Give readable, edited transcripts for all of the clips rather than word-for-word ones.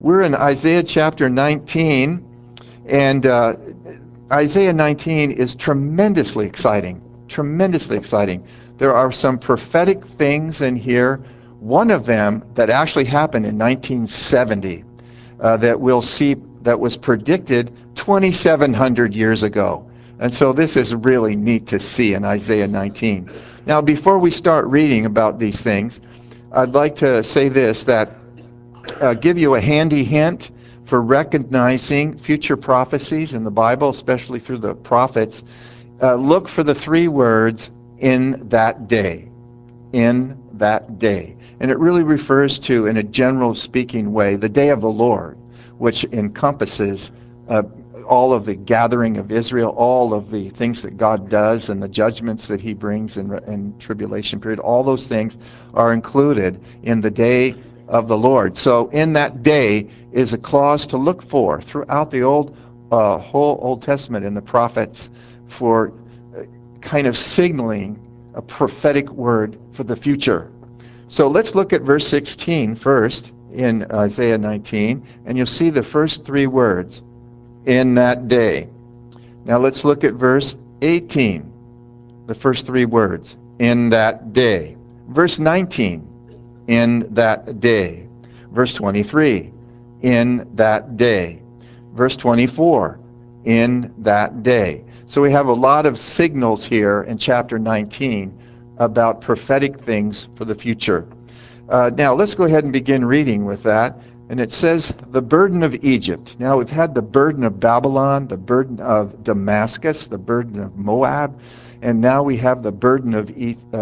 We're in Isaiah chapter 19, and Isaiah 19 is tremendously exciting, tremendously exciting. There are some prophetic things in here. One of them that actually happened in 1970 that we'll see that was predicted 2,700 years ago. And so this is really neat to see in Isaiah 19. Now, before we start reading about these things, I'd like to say this, that give you a handy hint for recognizing future prophecies in the Bible, especially through the prophets. Look for the three words, in that day. In that day. And it really refers to, in a general speaking way, the day of the Lord, which encompasses all of the gathering of Israel, all of the things that God does and the judgments that he brings in tribulation period. All those things are included in the day of the Lord. So in that day is a clause to look for throughout the whole Old Testament in the prophets for kind of signaling a prophetic word for the future. So let's look at verse 16 first in Isaiah 19, and you'll see the first three words, in that day. Now let's look at verse 18, the first three words, in that day. Verse 19, in that day. Verse 23, in that day. Verse 24, in that day. So we have a lot of signals here in chapter 19 about prophetic things for the future. Now let's go ahead and begin reading with that. And it says, the burden of Egypt. Now we've had the burden of Babylon, the burden of Damascus, the burden of Moab, and now we have the burden of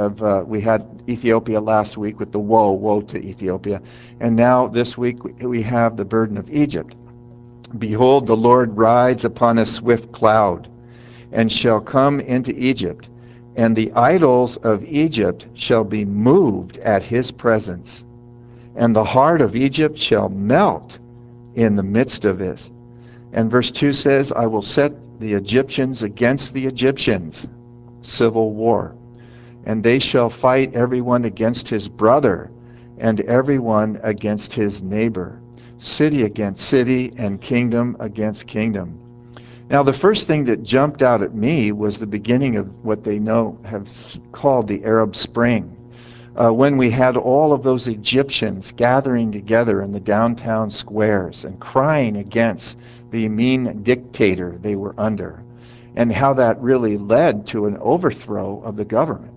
we had Ethiopia last week with the woe to Ethiopia. And now this week we have the burden of Egypt. Behold, the Lord rides upon a swift cloud, and shall come into Egypt, and the idols of Egypt shall be moved at his presence. And the heart of Egypt shall melt in the midst of this. And verse 2 says, I will set the Egyptians against the Egyptians, civil war. And they shall fight everyone against his brother, and everyone against his neighbor, city against city, and kingdom against kingdom. Now, the first thing that jumped out at me was the beginning of what they have called the Arab Spring. When we had all of those Egyptians gathering together in the downtown squares and crying against the mean dictator they were under, and how that really led to an overthrow of the government.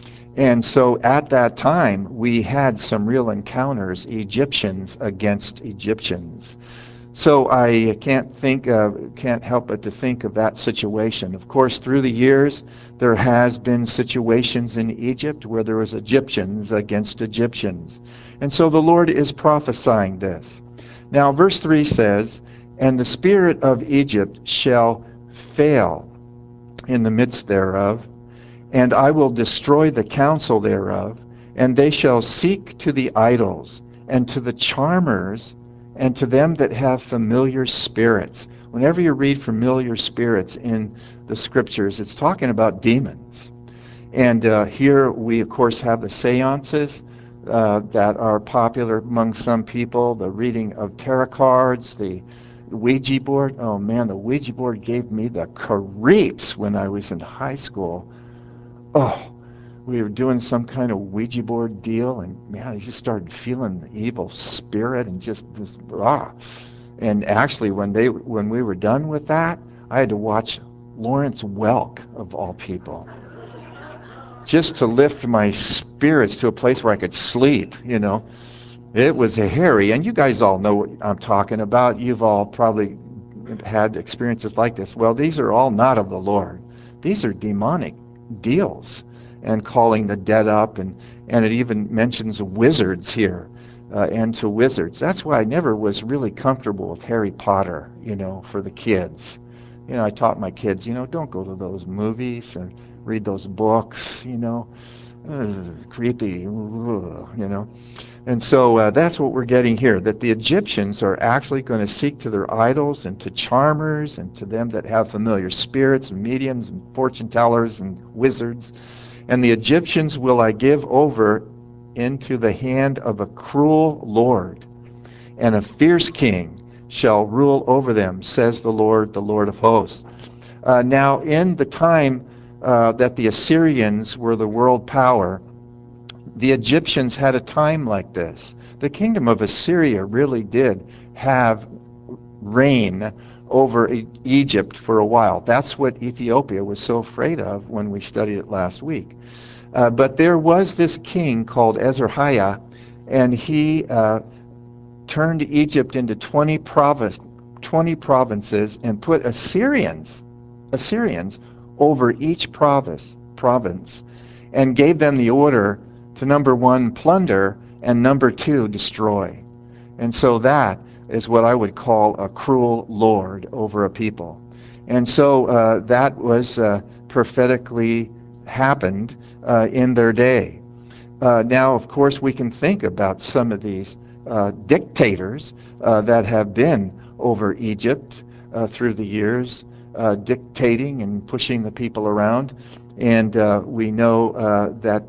And so at that time, we had some real encounters, Egyptians against Egyptians. So I can't help but to think of that situation. Of course, through the years, there has been situations in Egypt where there was Egyptians against Egyptians. And so the Lord is prophesying this. Now, verse 3 says, and the spirit of Egypt shall fail in the midst thereof, and I will destroy the counsel thereof, and they shall seek to the idols, and to the charmers, and to them that have familiar spirits. Whenever you read familiar spirits in the scriptures, it's talking about demons. And here we, of course, have the seances that are popular among some people, the reading of tarot cards, the Ouija board. Oh man, the Ouija board gave me the creeps when I was in high school. Oh, we were doing some kind of Ouija board deal, and man, I just started feeling the evil spirit and just And actually, when we were done with that, I had to watch Lawrence Welk, of all people, just to lift my spirits to a place where I could sleep. It was hairy, and you guys all know what I'm talking about. You've all probably had experiences like this. Well, these are all not of the Lord. These are demonic deals, and calling the dead up, and it even mentions wizards here, and to wizards. That's why I never was really comfortable with Harry Potter, for the kids. I taught my kids, don't go to those movies and read those books, creepy, And so that's what we're getting here, that the Egyptians are actually going to seek to their idols and to charmers and to them that have familiar spirits and mediums and fortune tellers and wizards. And the Egyptians will I give over into the hand of a cruel Lord, and a fierce king shall rule over them, says the Lord of hosts. Now, in the time that the Assyrians were the world power, the Egyptians had a time like this. The kingdom of Assyria really did have reign over Egypt for a while. That's what Ethiopia was so afraid of when we studied it last week. But there was this king called Ezrahiah, and he turned Egypt into 20 provinces and put Assyrians over each province, and gave them the order to, number one, plunder, and number two, destroy. And so that is what I would call a cruel lord over a people. And so that was prophetically happened in their day. Now, of course, we can think about some of these dictators that have been over Egypt through the years, dictating and pushing the people around. And we know that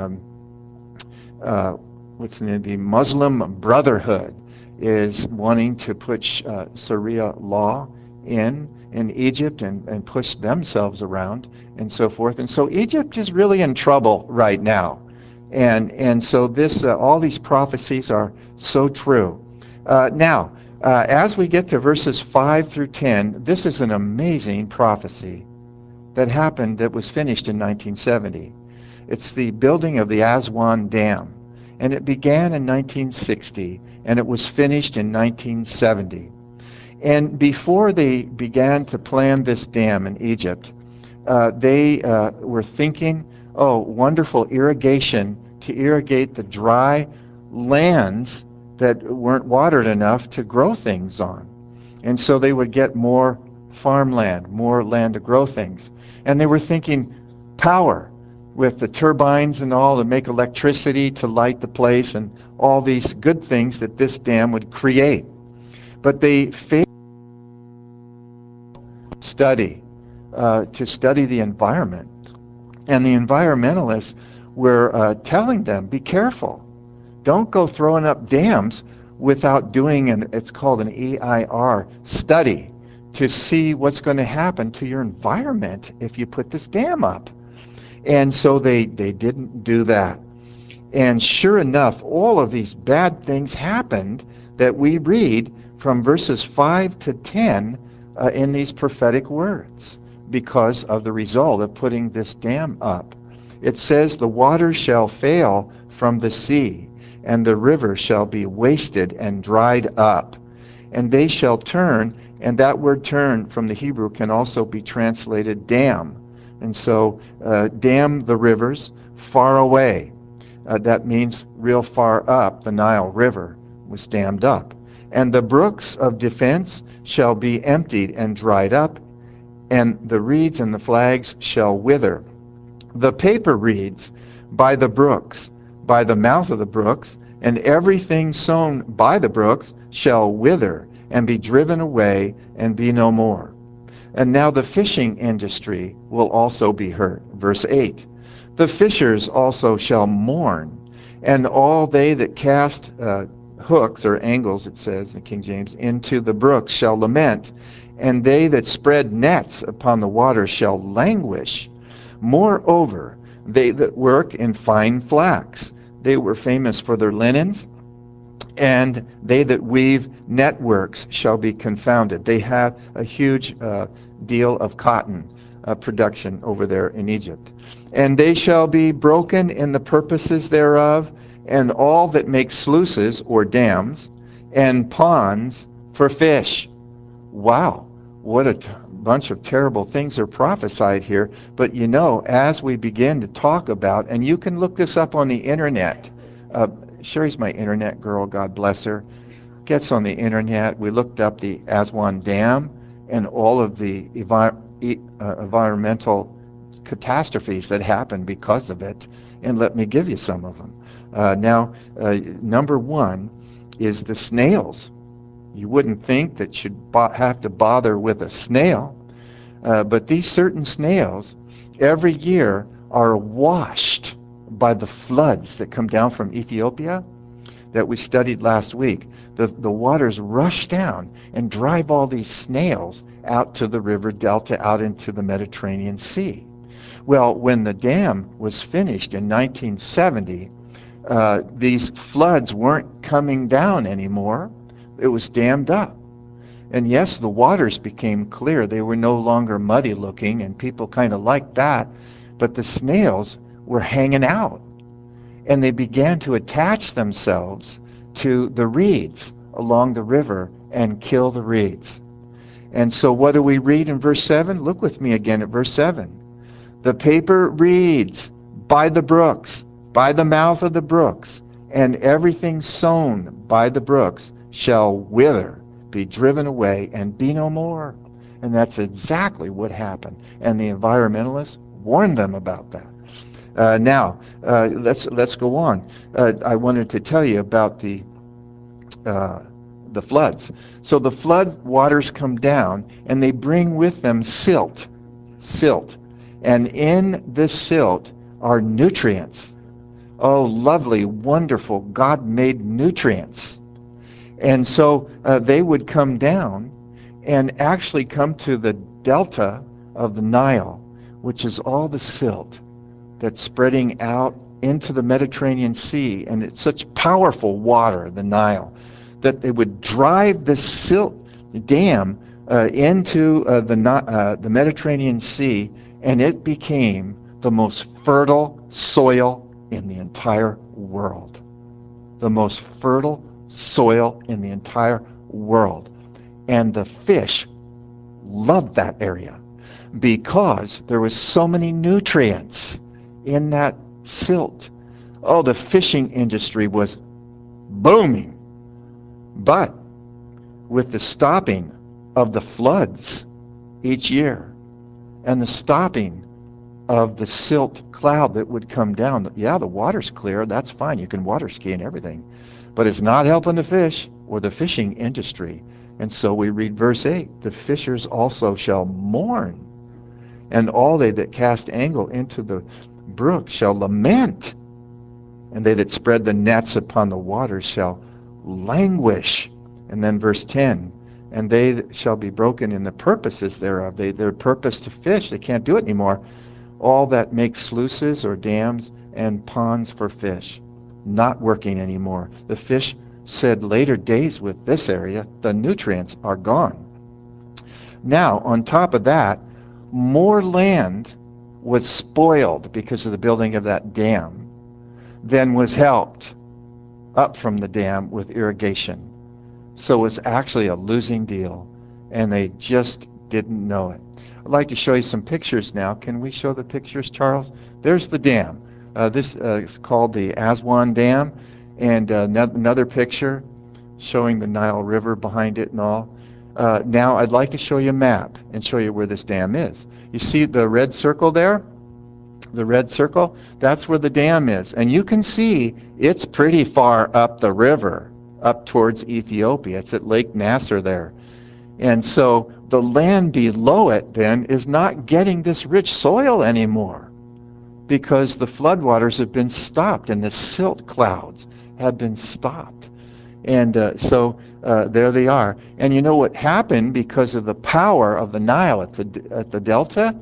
the Muslim Brotherhood is wanting to put Sharia law in Egypt and push themselves around and so forth. And so Egypt is really in trouble right now. And so this all these prophecies are so true. Now, as we get to verses 5 through 10, this is an amazing prophecy that happened that was finished in 1970. It's the building of the Aswan Dam. And it began in 1960, and it was finished in 1970. And before they began to plan this dam in Egypt, they were thinking, oh, wonderful irrigation to irrigate the dry lands that weren't watered enough to grow things on. And so they would get more farmland, more land to grow things. And they were thinking power, with the turbines and all to make electricity to light the place and all these good things that this dam would create. But they failed to study the environment. And the environmentalists were telling them, be careful. Don't go throwing up dams without doing it's called an EIR study to see what's going to happen to your environment if you put this dam up. And so they didn't do that. And sure enough, all of these bad things happened that we read from verses 5 to 10 in these prophetic words because of the result of putting this dam up. It says, the water shall fail from the sea, and the river shall be wasted and dried up. And they shall turn, and that word turn from the Hebrew can also be translated dam. And so dam the rivers far away. That means real far up. The Nile River was dammed up. And the brooks of defense shall be emptied and dried up, and the reeds and the flags shall wither. The paper reeds by the brooks, by the mouth of the brooks, and everything sown by the brooks shall wither and be driven away and be no more. And now the fishing industry will also be hurt. Verse 8, the fishers also shall mourn, and all they that cast hooks, or angles it says in King James, into the brooks shall lament, and they that spread nets upon the water shall languish. Moreover, they that work in fine flax, they were famous for their linens, and they that weave networks shall be confounded. They had a huge deal of cotton production over there in Egypt. And they shall be broken in the purposes thereof, and all that make sluices or dams, and ponds for fish. Wow, what a bunch of terrible things are prophesied here. But you know, as we begin to talk about, and you can look this up on the internet, Sherry's my internet girl, God bless her, gets on the internet. We looked up the Aswan Dam and all of the environmental catastrophes that happened because of it, and let me give you some of them. Number one is the snails. You wouldn't think that you'd have to bother with a snail, but these certain snails every year are washed by the floods that come down from Ethiopia that we studied last week. the waters rush down and drive all these snails out to the river delta, out into the Mediterranean Sea. Well, when the dam was finished in 1970, these floods weren't coming down anymore. It was dammed up. And yes, the waters became clear. They were no longer muddy looking, and people kind of liked that. But the snails were hanging out, and they began to attach themselves to the reeds along the river and kill the reeds. And so what do we read in verse 7? Look with me again at verse 7. The paper reeds by the brooks, by the mouth of the brooks, and everything sown by the brooks shall wither, be driven away, and be no more. And that's exactly what happened. And the environmentalists warned them about that. Now, let's go on. I wanted to tell you about the floods. So the flood waters come down, and they bring with them silt. And in this silt are nutrients. Oh, lovely, wonderful, God-made nutrients. And so they would come down and actually come to the delta of the Nile, which is all the silt that's spreading out into the Mediterranean Sea. And it's such powerful water, the Nile, that it would drive the silt dam into the Mediterranean Sea, and it became the most fertile soil in the entire world. The most fertile soil in the entire world. And the fish loved that area because there was so many nutrients in that silt. Oh, the fishing industry was booming. But with the stopping of the floods each year and the stopping of the silt cloud that would come down, yeah, the water's clear, that's fine, you can water ski and everything, but it's not helping the fish or the fishing industry. And so we read verse 8, the fishers also shall mourn, and all they that cast angle into the brook shall lament, and they that spread the nets upon the waters shall languish. And then verse 10, and they shall be broken in the purposes thereof. Their purpose to fish, they can't do it anymore. All that make sluices or dams and ponds for fish, not working anymore. The fish said later days with this area, the nutrients are gone. Now, on top of that, more land was spoiled because of the building of that dam than was helped up from the dam with irrigation. So it was actually a losing deal, and they just didn't know it. I'd like to show you some pictures now. Can we show the pictures, Charles? There's the dam. This is called the Aswan Dam, and another picture showing the Nile River behind it and all. Now I'd like to show you a map and show you where this dam is. You see the red circle there? The red circle? That's where the dam is. And you can see it's pretty far up the river, up towards Ethiopia. It's at Lake Nasser there. And so the land below it then is not getting this rich soil anymore because the floodwaters have been stopped and the silt clouds have been stopped. And so there they are. And you know what happened because of the power of the Nile at the delta?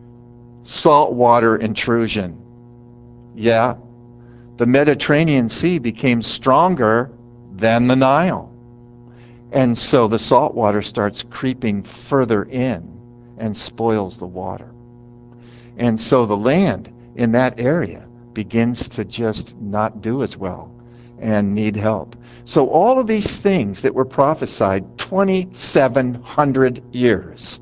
Saltwater intrusion. Yeah, the Mediterranean Sea became stronger than the Nile. And so the salt water starts creeping further in and spoils the water. And so the land in that area begins to just not do as well and need help. So all of these things that were prophesied 2,700 years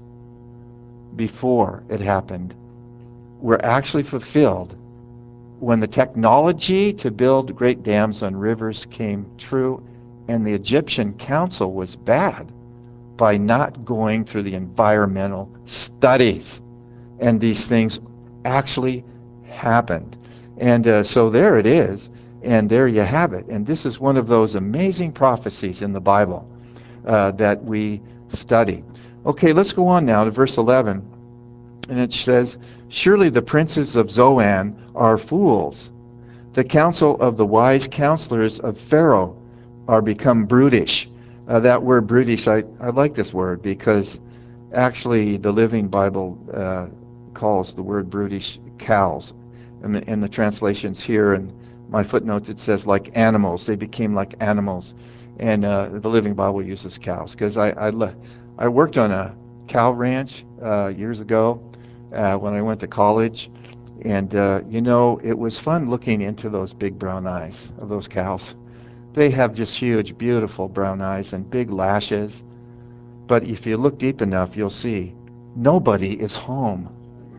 before it happened were actually fulfilled when the technology to build great dams on rivers came true, and the Egyptian council was bad by not going through the environmental studies. And these things actually happened. And so there it is, and there you have it. And this is one of those amazing prophecies in the Bible that we study. Okay, let's go on now to verse 11. And it says, surely the princes of Zoan are fools. The counsel of the wise counselors of Pharaoh are become brutish. That word brutish, I like this word because actually the Living Bible calls the word brutish cows. And in the translations here and my footnotes it says like animals. They became like animals. And the Living Bible uses cows because I worked on a cow ranch years ago when I went to college. And, it was fun looking into those big brown eyes of those cows. They have just huge, beautiful brown eyes and big lashes. But if you look deep enough, you'll see nobody is home.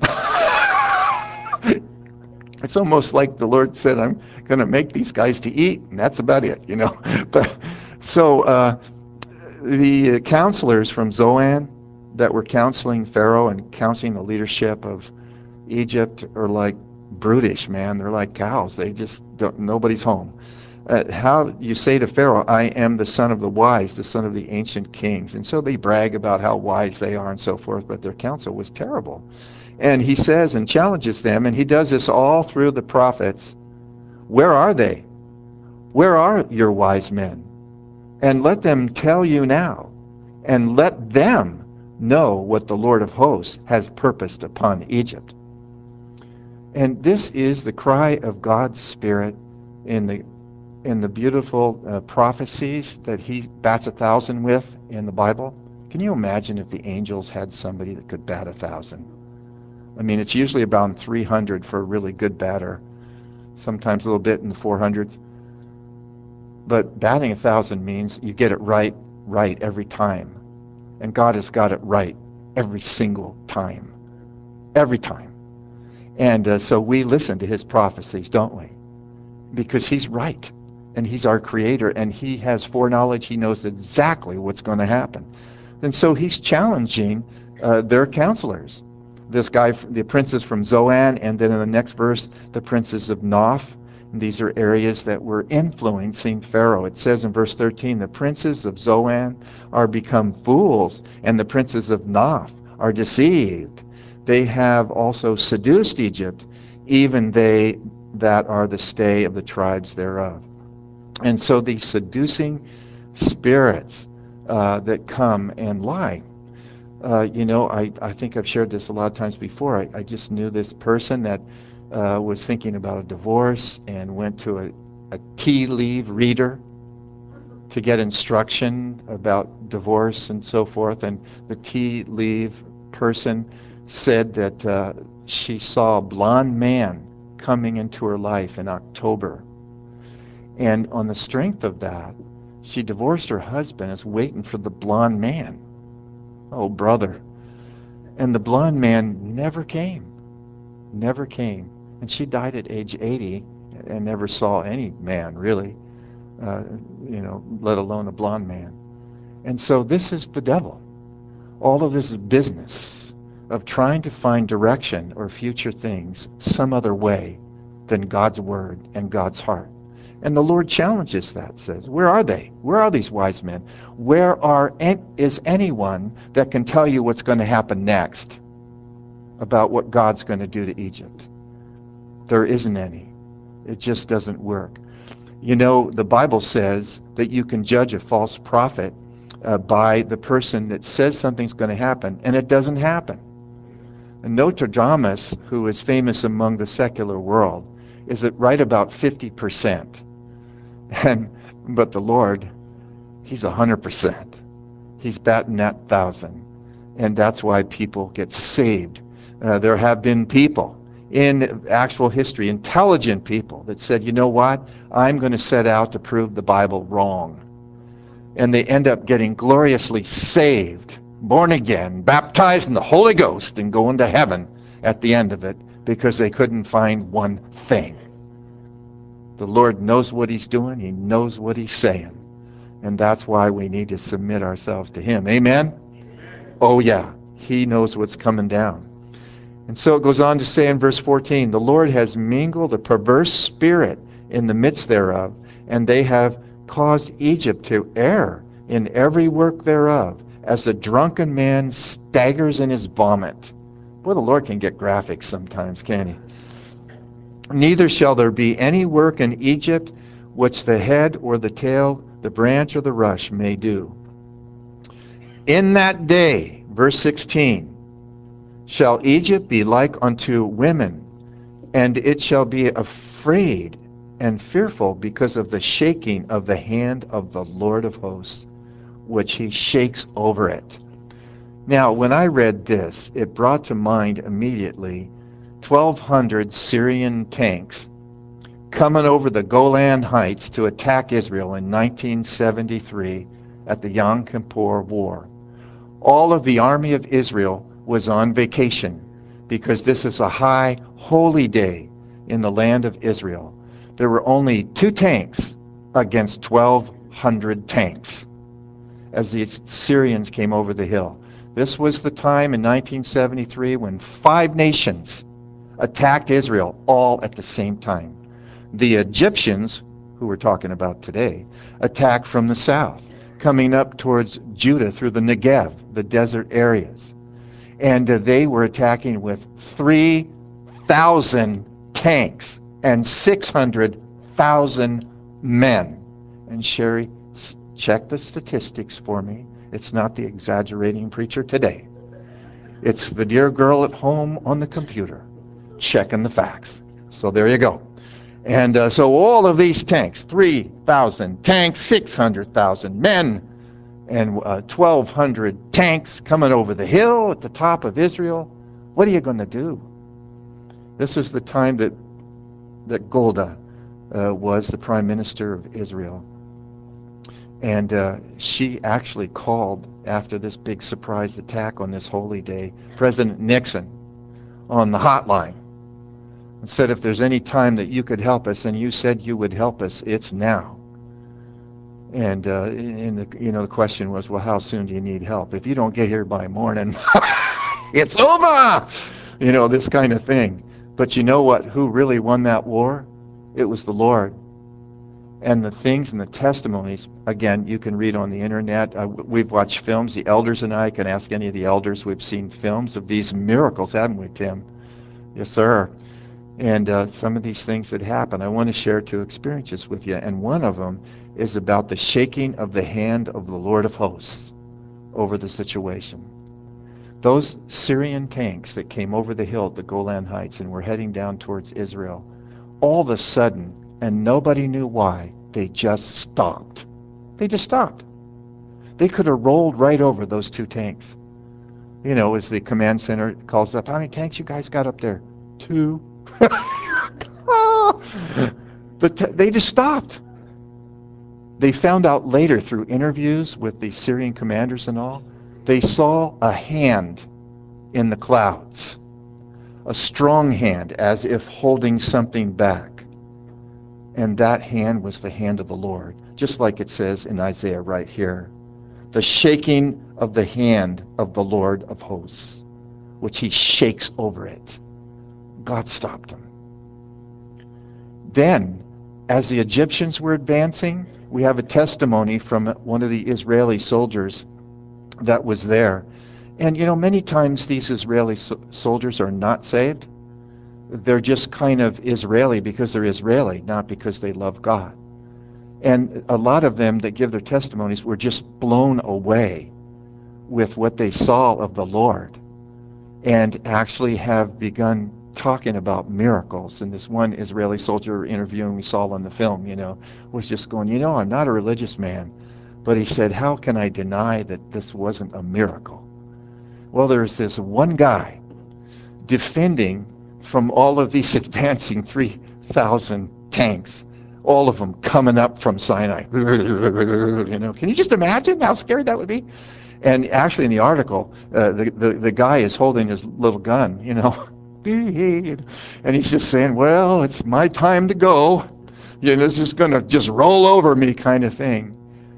It's almost like the Lord said, I'm going to make these guys to eat, and that's about it. But so the counselors from Zoan that were counseling Pharaoh and counseling the leadership of Egypt are like brutish, man. They're like cows. They just don't, nobody's home. How you say to Pharaoh, I am the son of the wise, the son of the ancient kings. And so they brag about how wise they are and so forth, but their counsel was terrible. And he says and challenges them, and he does this all through the prophets. Where are they? Where are your wise men? And let them tell you now, and let them know what the Lord of hosts has purposed upon Egypt. And this is the cry of God's Spirit in the beautiful prophecies that he bats 1,000 with in the Bible. Can you imagine if the angels had somebody that could bat 1,000? I mean, it's usually about 300 for a really good batter, sometimes a little bit in the 400s. But batting 1,000 means you get it right every time. And God has got it right every single time. Every time. And so we listen to his prophecies, don't we? Because he's right. And he's our creator. And he has foreknowledge. He knows exactly what's going to happen. And so he's challenging their counselors. This guy, the princes from Zoan, and then in the next verse, the princes of Noph. And these are areas that were influencing Pharaoh. It says in verse 13, the princes of Zoan are become fools, and the princes of Noph are deceived. They have also seduced Egypt, even they that are the stay of the tribes thereof. And so these seducing spirits that come and lie. I think I've shared this a lot of times before. I just knew this person that was thinking about a divorce and went to a tea leaf reader to get instruction about divorce and so forth. And the tea leaf person said that she saw a blonde man coming into her life in October. And on the strength of that, she divorced her husband, is waiting for the blonde man. Oh, brother. And the blonde man never came. Never came. And she died at age 80 and never saw any man, really, let alone a blonde man. And so this is the devil. All of this is business of trying to find direction or future things some other way than God's word and God's heart. And the Lord challenges that, says, where are they? Where are these wise men? Is anyone that can tell you what's going to happen next about what God's going to do to Egypt? There isn't any. It just doesn't work. The Bible says that you can judge a false prophet by the person that says something's going to happen, and it doesn't happen. And Nostradamus, who is famous among the secular world, is at right about 50%. But the Lord, he's 100%. He's batting that 1,000. And that's why people get saved. There have been people in actual history, intelligent people, that said, you know what? I'm going to set out to prove the Bible wrong. And they end up getting gloriously saved, born again, baptized in the Holy Ghost, and going to heaven at the end of it because they couldn't find one thing. The Lord knows what he's doing. He knows what he's saying. And that's why we need to submit ourselves to him. Amen? Oh, yeah. He knows what's coming down. And so it goes on to say in verse 14, the Lord has mingled a perverse spirit in the midst thereof, and they have caused Egypt to err in every work thereof, as a drunken man staggers in his vomit. Boy, the Lord can get graphic sometimes, can't he? Neither shall there be any work in Egypt which the head or the tail the branch or the rush may do. In that day, verse 16, shall Egypt be like unto women, and it shall be afraid and fearful because of the shaking of the hand of the Lord of hosts, which he shakes over it. Now, when I read this, it brought to mind immediately 1,200 Syrian tanks coming over the Golan Heights to attack Israel in 1973 at the Yom Kippur War. All of the army of Israel was on vacation because this is a high holy day in the land of Israel. There were only 2 tanks against 1,200 tanks as the Syrians came over the hill. This was the time in 1973 when 5 nations attacked Israel all at the same time. The Egyptians, who we're talking about today, attacked from the south, coming up towards Judah through the Negev, the desert areas. And they were attacking with 3,000 tanks and 600,000 men. And Sherry, check the statistics for me. It's not the exaggerating preacher today. It's the dear girl at home on the computer checking the facts. So there you go. And so all of these tanks, 3,000 tanks, 600,000 men, and 1,200 tanks coming over the hill at the top of Israel. What are you going to do? This is the time that Golda was the prime minister of Israel. And she actually called, after this big surprise attack on this holy day, President Nixon on the hotline and said, if there's any time that you could help us, and you said you would help us, it's now. And the question was, well, how soon do you need help? If you don't get here by morning, it's over! This kind of thing. But you know what? Who really won that war? It was the Lord. And the things and the testimonies, again, you can read on the internet. We've watched films. The elders and I can ask any of the elders. We've seen films of these miracles, haven't we, Tim? Yes, sir. And some of these things that happen, I want to share 2 experiences with you. And one of them is about the shaking of the hand of the Lord of hosts over the situation. Those Syrian tanks that came over the hill at the Golan Heights and were heading down towards Israel, all of a sudden, and nobody knew why, they just stopped. They just stopped. They could have rolled right over those 2 tanks. As the command center calls up, how many tanks you guys got up there? 2. But they just stopped. They found out later through interviews with the Syrian commanders and all, they saw a hand in the clouds, a strong hand as if holding something back. And that hand was the hand of the Lord, just like it says in Isaiah right here. The shaking of the hand of the Lord of hosts, which he shakes over it. God stopped them. Then, as the Egyptians were advancing, we have a testimony from one of the Israeli soldiers that was there. And many times these Israeli soldiers are not saved. They're just kind of Israeli because they're Israeli, not because they love God. And a lot of them that give their testimonies were just blown away with what they saw of the Lord, and actually have begun talking about miracles. And this one Israeli soldier interviewing we saw on the film, was just going, I'm not a religious man, but he said, how can I deny that this wasn't a miracle? Well, there's this one guy defending from all of these advancing 3,000 tanks, all of them coming up from Sinai. Can you just imagine how scary that would be? And actually in the article, the guy is holding his little gun, and he's just saying, well, it's my time to go. It's just going to just roll over me kind of thing.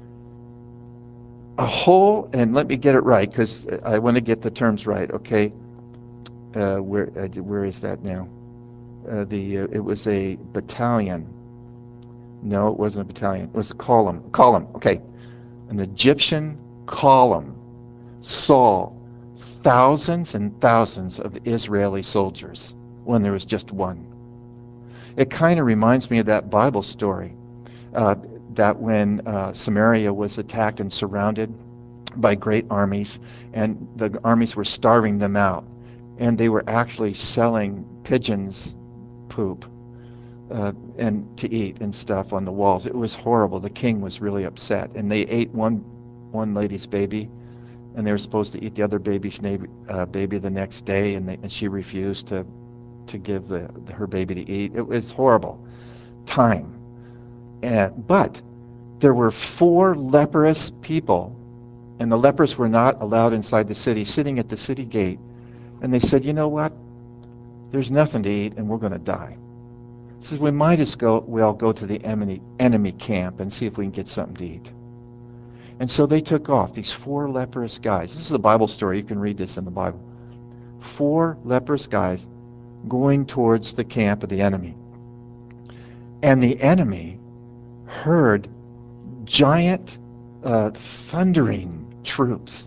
And let me get it right, because I want to get the terms right, okay? Where is that now? It was a battalion. No, it wasn't a battalion. It was a column. Okay. An Egyptian column saw thousands and thousands of Israeli soldiers when there was just one. It kind of reminds me of that Bible story. that when Samaria was attacked and surrounded by great armies, and the armies were starving them out, and they were actually selling pigeons' poop and to eat and stuff on the walls. It was horrible. The king was really upset, and they ate one lady's baby, and they were supposed to eat the other baby's baby the next day, and she refused to give her baby to eat. It was horrible time. But there were 4 leprous people, and the lepers were not allowed inside the city, sitting at the city gate. And they said, you know what? There's nothing to eat, and we're going to die. Says we might as well go to the enemy camp and see if we can get something to eat. And so they took off, these 4 leprous guys. This is a Bible story. You can read this in the Bible. 4 leprous guys going towards the camp of the enemy. And the enemy heard giant thundering troops.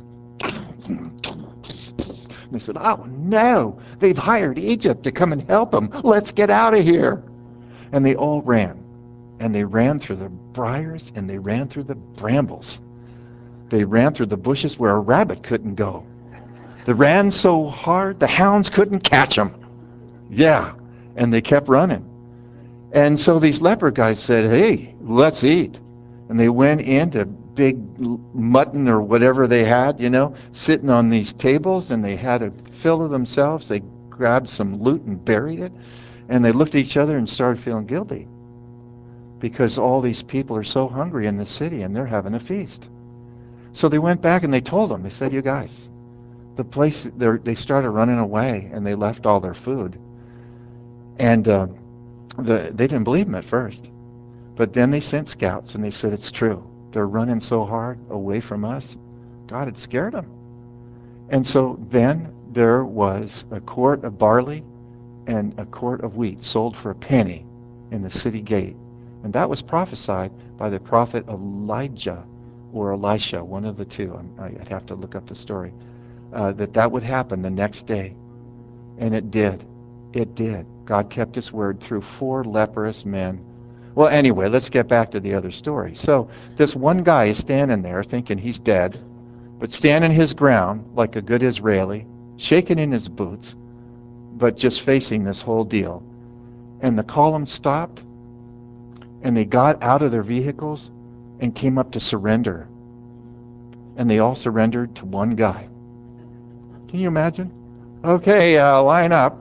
They said, oh no, they've hired Egypt to come and help them. Let's get out of here. And they all ran. And they ran through the briars and they ran through the brambles. They ran through the bushes where a rabbit couldn't go. They ran so hard the hounds couldn't catch them. Yeah, and they kept running. And so these leper guys said, hey, let's eat. And they went into big mutton or whatever they had, sitting on these tables, and they had a fill of themselves. They grabbed some loot and buried it. And they looked at each other and started feeling guilty because all these people are so hungry in the city and they're having a feast. So they went back and they told them, they said, you guys, the place, they started running away and they left all their food. And they didn't believe them at first. But then they sent scouts and they said, it's true. They're running so hard away from us. God had scared them. And so then there was a quart of barley and a quart of wheat sold for a penny in the city gate. And that was prophesied by the prophet Elijah or Elisha, one of the two. I'd have to look up the story. That would happen the next day. And it did. It did. God kept his word through 4 leprous men. Well, anyway, let's get back to the other story. So this one guy is standing there thinking he's dead, but standing his ground like a good Israeli, shaking in his boots, but just facing this whole deal. And the column stopped, and they got out of their vehicles and came up to surrender. And they all surrendered to one guy. Can you imagine? Okay, line up.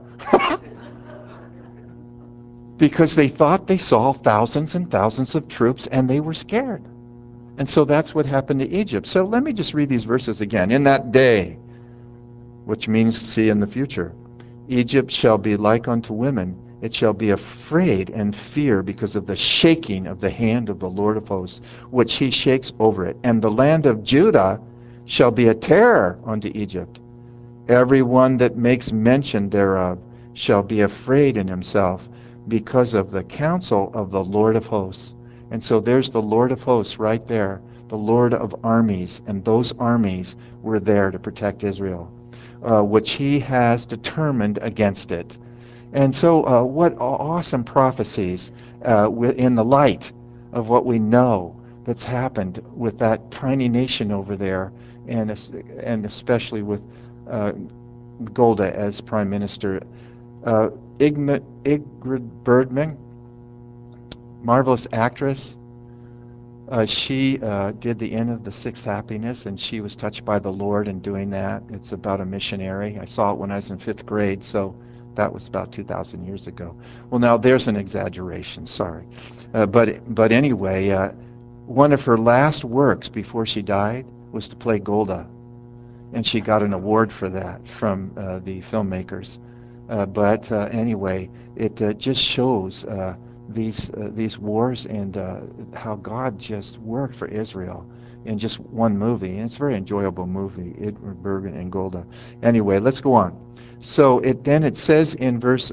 Because they thought they saw thousands and thousands of troops, and they were scared. And so that's what happened to Egypt. So let me just read these verses again. In that day, which means see in the future, Egypt shall be like unto women. It shall be afraid and fear because of the shaking of the hand of the Lord of hosts, which he shakes over it. And the land of Judah shall be a terror unto Egypt. Every one that makes mention thereof shall be afraid in himself because of the counsel of the Lord of hosts. And so there's the Lord of hosts right there, the Lord of armies, and those armies were there to protect Israel, which he has determined against it. And so what awesome prophecies in the light of what we know that's happened with that tiny nation over there, and especially with Golda as prime minister. Ingrid Bergman, marvelous actress. She did the Inn of the Sixth Happiness, and she was touched by the Lord in doing that. It's about a missionary. I saw it when I was in 5th grade, so that was about 2,000 years ago. Well, now there's an exaggeration, sorry. But anyway, one of her last works before she died was to play Golda, and she got an award for that from the filmmakers. But anyway, it just shows these wars and how God just worked for Israel in just one movie. And it's a very enjoyable movie, Ingrid Bergman and Golda. Anyway, let's go on. So it says in verse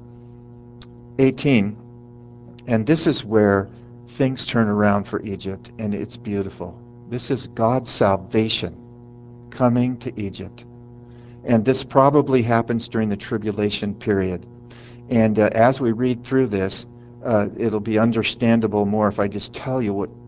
18, and this is where things turn around for Egypt, and it's beautiful. This is God's salvation coming to Egypt. And this probably happens during the tribulation period. And as we read through this, it'll be understandable more if I just tell you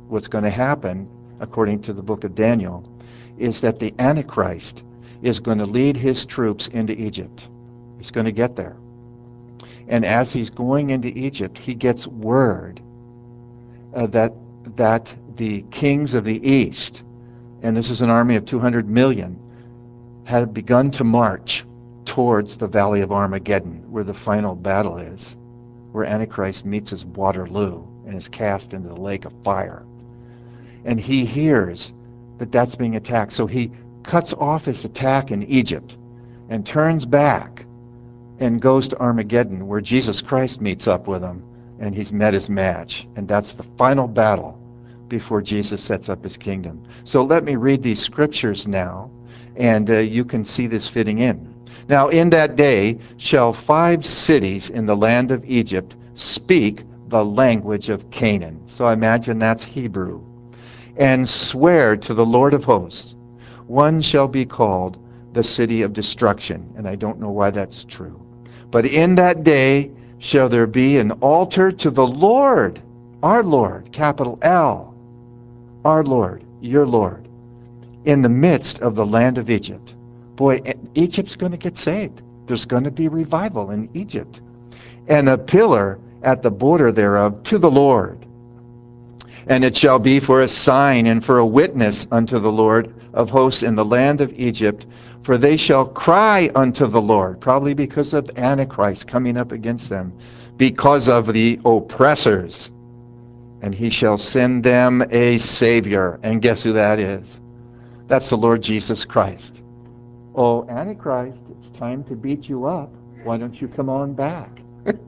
what's going to happen, according to the book of Daniel, is that the Antichrist is going to lead his troops into Egypt. He's going to get there. And as he's going into Egypt, he gets word that the kings of the east, and this is an army of 200 million, had begun to march towards the Valley of Armageddon, where the final battle is, where Antichrist meets his Waterloo and is cast into the lake of fire. And he hears that that's being attacked, so he cuts off his attack in Egypt and turns back and goes to Armageddon, where Jesus Christ meets up with him, and he's met his match. And that's the final battle before Jesus sets up his kingdom. So let me read these scriptures now, and you can see this fitting in. Now, in that day shall 5 cities in the land of Egypt speak the language of Canaan. So I imagine that's Hebrew. And swear to the Lord of hosts. One shall be called the city of destruction. And I don't know why that's true. But in that day shall there be an altar to the Lord, our Lord, capital L, our Lord, your Lord, in the midst of the land of Egypt. Boy, Egypt's going to get saved. There's going to be revival in Egypt. And a pillar at the border thereof to the Lord. And it shall be for a sign and for a witness unto the Lord of hosts in the land of Egypt, for they shall cry unto the Lord, probably because of Antichrist coming up against them, because of the oppressors. And he shall send them a Savior. And guess who that is? That's the Lord Jesus Christ. Oh, Antichrist, it's time to beat you up. Why don't you come on back?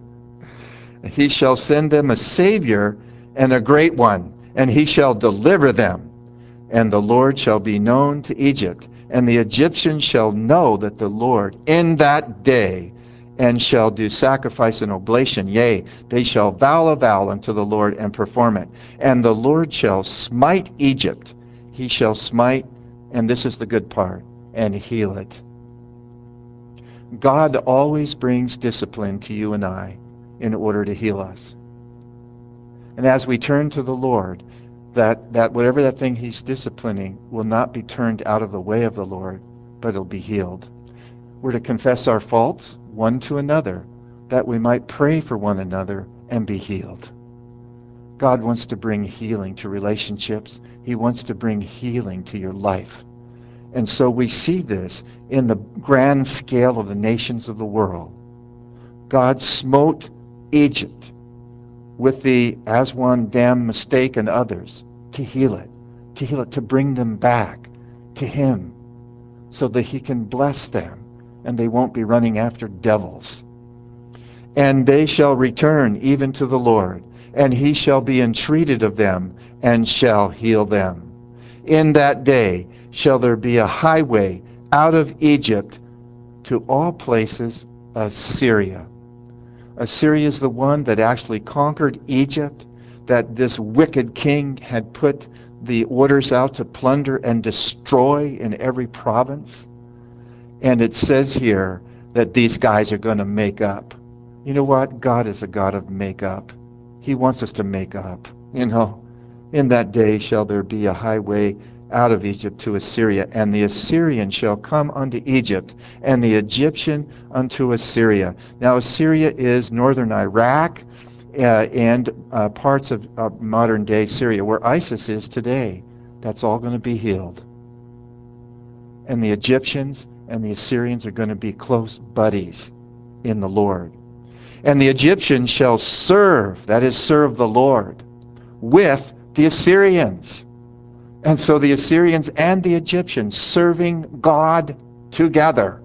He shall send them a Savior and a great one, and he shall deliver them. And the Lord shall be known to Egypt, and the Egyptians shall know that the Lord in that day, and shall do sacrifice and oblation. Yea, they shall vow a vow unto the Lord and perform it. And the Lord shall smite Egypt. He shall smite, and this is the good part, and heal it. God always brings discipline to you and I in order to heal us. And as we turn to the Lord, that whatever that thing he's disciplining will not be turned out of the way of the Lord, but it'll be healed. We're to confess our faults one to another, that we might pray for one another and be healed. God wants to bring healing to relationships. He wants to bring healing to your life. And so we see this in the grand scale of the nations of the world. God smote Egypt with the Aswan Dam mistake and others to heal it, to bring them back to him so that he can bless them and they won't be running after devils. And they shall return even to the Lord, and he shall be entreated of them and shall heal them. In that day shall there be a highway out of Egypt to all places of Syria. Assyria is the one that actually conquered Egypt, that this wicked king had put the orders out to plunder and destroy in every province. And it says here that these guys are going to make up. You know what? God is a God of make up. He wants us to make up. In that day shall there be a highway out of Egypt to Assyria, and the Assyrian shall come unto Egypt, and the Egyptian unto Assyria. Now Assyria is northern Iraq and parts of modern day Syria, where ISIS is today. That's all going to be healed. And the Egyptians and the Assyrians are going to be close buddies in the Lord. And the Egyptians shall serve, that is, serve the Lord, with the Assyrians. And so the Assyrians and the Egyptians serving God together.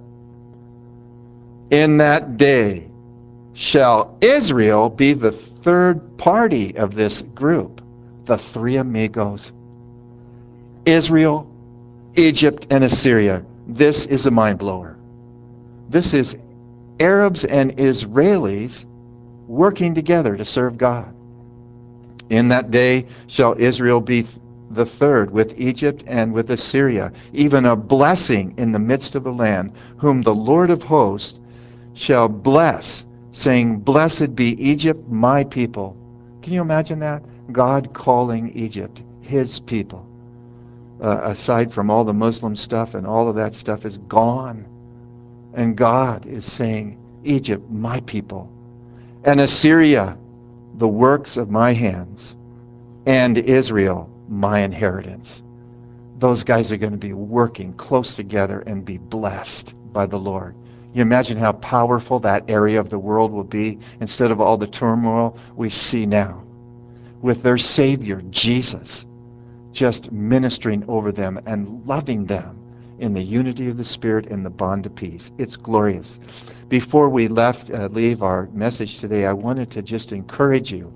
In that day shall Israel be the third party of this group, the three amigos. Israel, Egypt, and Assyria. This is a mind blower. This is Arabs and Israelis working together to serve God. In that day shall Israel be the third with Egypt and with Assyria, even a blessing in the midst of the land, whom the Lord of hosts shall bless, saying, Blessed be Egypt, my people. Can you imagine that? God calling Egypt his people. Aside from all the Muslim stuff, and all of that stuff is gone. And God is saying, Egypt, my people, and Assyria, the works of my hands, and Israel, my inheritance. Those guys are going to be working close together and be blessed by the Lord. You imagine how powerful that area of the world will be instead of all the turmoil we see now, with their Savior, Jesus, just ministering over them and loving them in the unity of the Spirit and the bond of peace. It's glorious. Before we leave our message today, I wanted to just encourage you.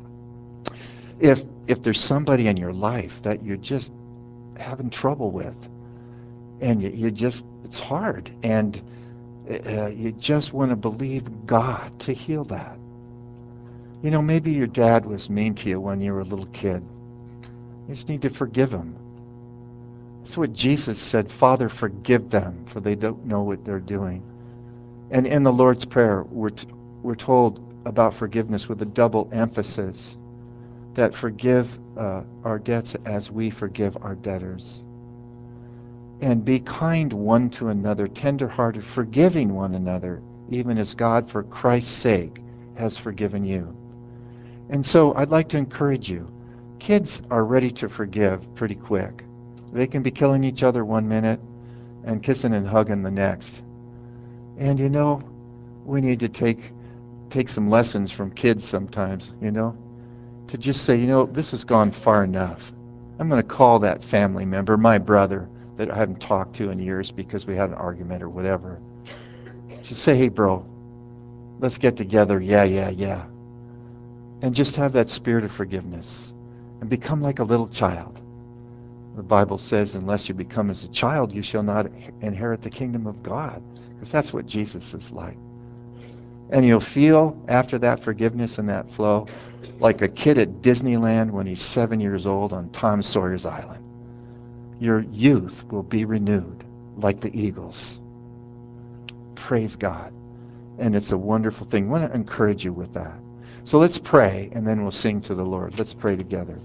If there's somebody in your life that you're just having trouble with, and you just, it's hard, and you just want to believe God to heal that. You know, maybe your dad was mean to you when you were a little kid. You just need to forgive him. That's what Jesus said, Father, forgive them, for they don't know what they're doing. And in the Lord's Prayer, we're told about forgiveness with a double emphasis, that forgive our debts as we forgive our debtors. And be kind one to another, tender-hearted, forgiving one another, even as God, for Christ's sake, has forgiven you. And so I'd like to encourage you. Kids are ready to forgive pretty quick. They can be killing each other 1 minute and kissing and hugging the next. And you know, we need to take some lessons from kids sometimes, you know, to just say, you know, this has gone far enough. I'm going to call that family member, my brother, that I haven't talked to in years because we had an argument or whatever. Just say, hey, bro, let's get together. Yeah. And just have that spirit of forgiveness and become like a little child. The Bible says, unless you become as a child, you shall not inherit the kingdom of God. Because that's what Jesus is like. And you'll feel, after that forgiveness and that flow, like a kid at Disneyland when he's 7 years old on Tom Sawyer's Island. Your youth will be renewed like the eagles. Praise God. And it's a wonderful thing. I want to encourage you with that. So let's pray, and then we'll sing to the Lord. Let's pray together.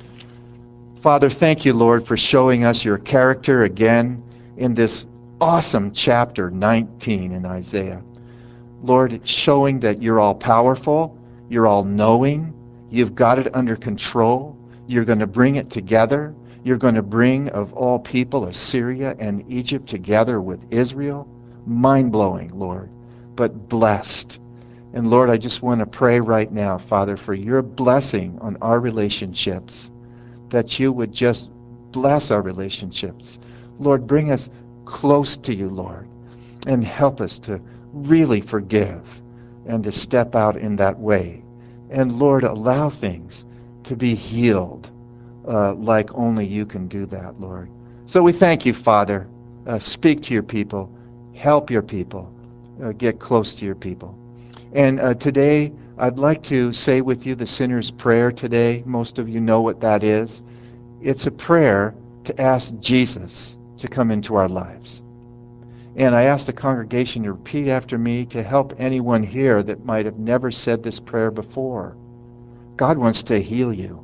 Father, thank you, Lord, for showing us your character again in this awesome chapter 19 in Isaiah. Lord, showing that you're all powerful, you're all knowing, you've got it under control, you're going to bring it together, you're going to bring, of all people, Assyria and Egypt together with Israel. Mind-blowing, Lord, but blessed. And Lord, I just want to pray right now, Father, for your blessing on our relationships, that you would just bless our relationships. Lord, bring us close to you, Lord, and help us to really forgive and to step out in that way. And Lord, allow things to be healed like only you can do that, Lord. So we thank you, Father. Speak to your people. Help your people. Get close to your people. And today, I'd like to say with you the sinner's prayer today. Most of you know what that is. It's a prayer to ask Jesus to come into our lives. And I ask the congregation to repeat after me to help anyone here that might have never said this prayer before. God wants to heal you.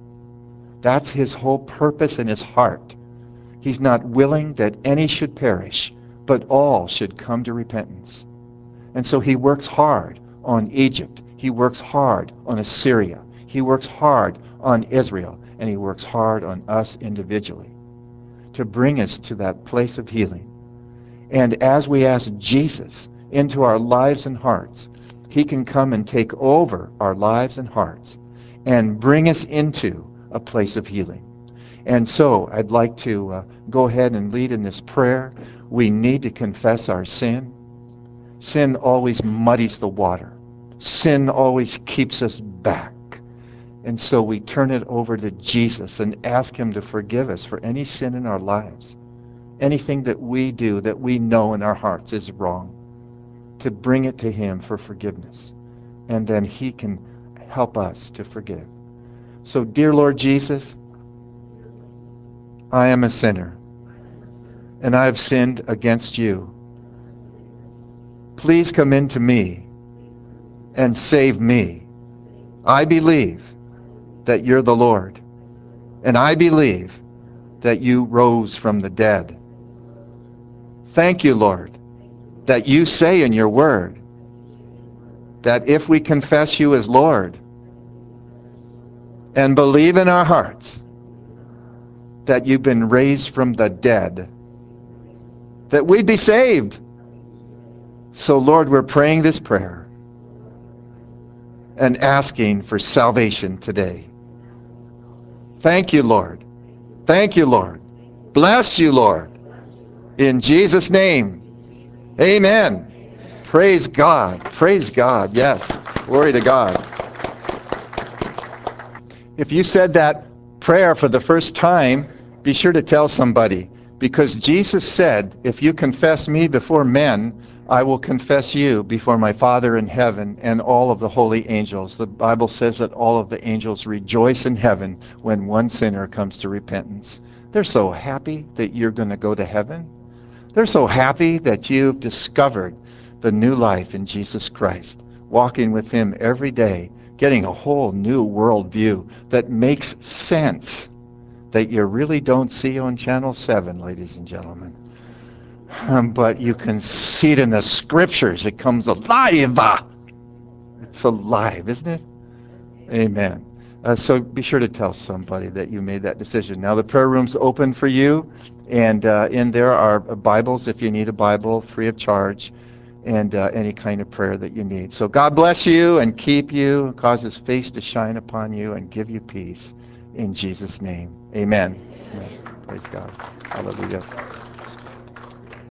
That's his whole purpose in his heart. He's not willing that any should perish, but all should come to repentance. And so he works hard on Egypt. He works hard on Assyria. He works hard on Israel. And he works hard on us individually to bring us to that place of healing. And as we ask Jesus into our lives and hearts, he can come and take over our lives and hearts and bring us into a place of healing. And so I'd like to go ahead and lead in this prayer. We need to confess our sin. Sin always muddies the water. Sin always keeps us back. And so we turn it over to Jesus and ask him to forgive us for any sin in our lives. Anything that we do that we know in our hearts is wrong. To bring it to him for forgiveness. And then he can help us to forgive. So, dear Lord Jesus, I am a sinner, and I have sinned against you. Please come into me and save me. I believe that you're the Lord. And I believe that you rose from the dead. Thank you, Lord, that you say in your word that if we confess you as Lord and believe in our hearts that you've been raised from the dead, that we'd be saved. So, Lord, we're praying this prayer and asking for salvation today. Thank you, Lord. Thank you, Lord. Bless you, Lord. In Jesus' name, amen. Praise God. Praise God. Yes. Glory to God. If you said that prayer for the first time, be sure to tell somebody, because Jesus said, if you confess me before men, I will confess you before my Father in heaven and all of the holy angels. The Bible says that all of the angels rejoice in heaven when one sinner comes to repentance. They're so happy that you're going to go to heaven. They're so happy that you've discovered the new life in Jesus Christ, walking with him every day, getting a whole new worldview that makes sense, that you really don't see on Channel 7, ladies and gentlemen. But you can see it in the scriptures. It comes alive. It's alive, isn't it? Amen. So be sure to tell somebody that you made that decision. Now the prayer room's open for you, and in there are Bibles if you need a Bible, free of charge, and any kind of prayer that you need. So God bless you and keep you, cause his face to shine upon you, and give you peace. In Jesus' name, amen. Amen. Praise God. Hallelujah.